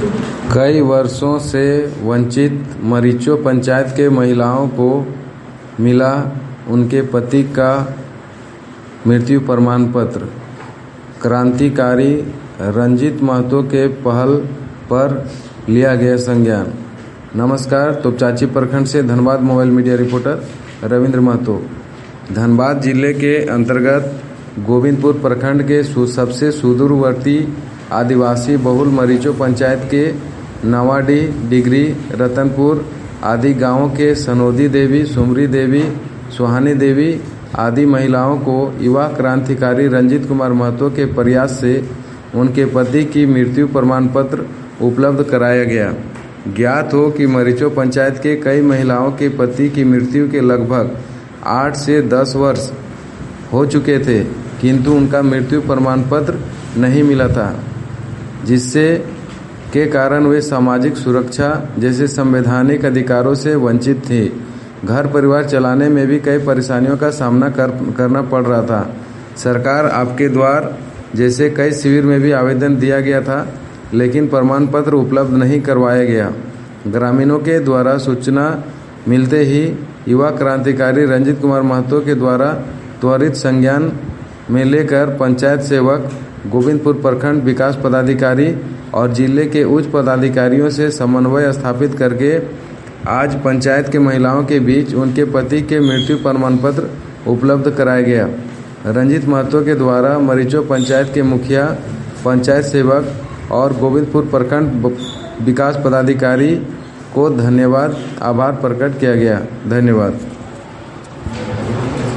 कई वर्षों से वंचित मरीचो पंचायत के महिलाओं को मिला उनके पति का मृत्यु प्रमाण पत्र। क्रांतिकारी रंजीत महतो के पहल पर लिया गया संज्ञान। नमस्कार, तोपचांची प्रखंड से Dhanbad mobile media reporter Ravindra Mahato. Dhanbad जिले के अंतर्गत गोविंदपुर प्रखंड के सबसे सुदूरवर्ती आदिवासी बहुल मरीचो पंचायत के नवाडी, डिगरी, रतनपुर आदि गांवों के सनोदी देवी, सुमरी देवी, सुहानी देवी आदि महिलाओं को युवा क्रांतिकारी रंजीत कुमार महतो के प्रयास से उनके पति की मृत्यु प्रमाण पत्र उपलब्ध कराया गया। ज्ञात हो कि मरीचो पंचायत के कई महिलाओं के पति की मृत्यु के लगभग 8 से 10 वर्ष हो चुके थे, किंतु उनका मृत्यु प्रमाण पत्र नहीं मिला था, जिससे के कारण वे सामाजिक सुरक्षा जैसे संवैधानिक अधिकारों से वंचित थे। घर परिवार चलाने में भी कई परेशानियों का सामना करना पड़ रहा था। सरकार आपके द्वार जैसे कई शिविर में भी आवेदन दिया गया था, लेकिन प्रमाण पत्र उपलब्ध नहीं करवाया गया। ग्रामीणों के द्वारा सूचना मिलते ही युवा क्रांतिकारी रंजीत कुमार महतो के द्वारा त्वरित संज्ञान में लेकर पंचायत सेवक, गोविंदपुर प्रखंड विकास पदाधिकारी और जिले के उच्च पदाधिकारियों से समन्वय स्थापित करके आज पंचायत के महिलाओं के बीच उनके पति के मृत्यु प्रमाण पत्र उपलब्ध कराया गया। रंजीत महतो के द्वारा मरीचो पंचायत के मुखिया, पंचायत सेवक और गोविंदपुर प्रखंड विकास पदाधिकारी को धन्यवाद, आभार प्रकट किया गया। धन्यवाद।